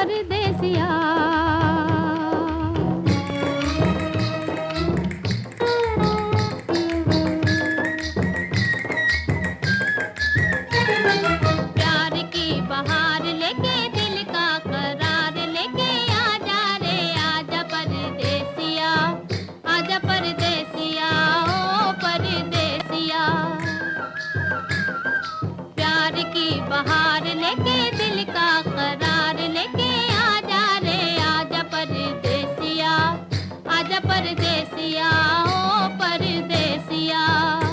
परदेसिया। प्यार की बहार लेके दिल का करार लेके आजा रे आजा परदेसिया, आजा परदेसिया ओ परदेसिया। प्यार की बहार लेके दिल का करार लेके आजा रे आजा परदेसिया, आजा परदेसिया ओ परदेसिया।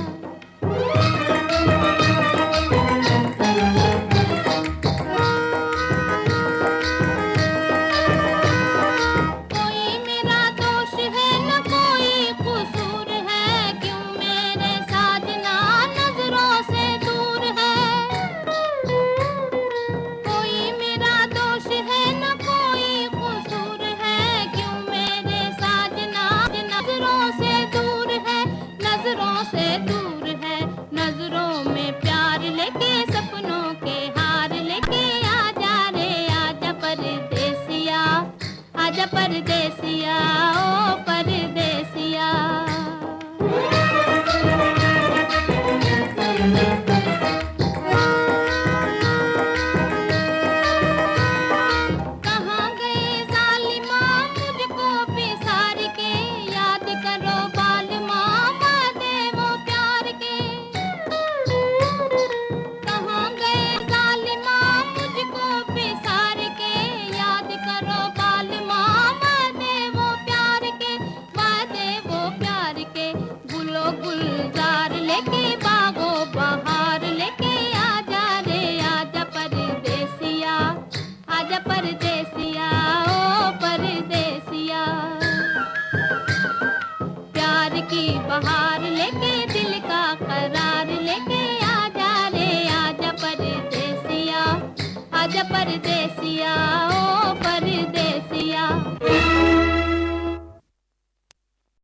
कोई मेरा दोष है न कोई कसूर है, क्यों मेरे साजना नजरों से दूर है। कोई मेरा दोष है न कोई कसूर है, क्यों मेरे साजना नजरों से दूर है, नजरों से दूर है। नजरों में प्यार लेके सपनों के हार लेके आजा रे आजा परदेसिया, आजा परदेसिया।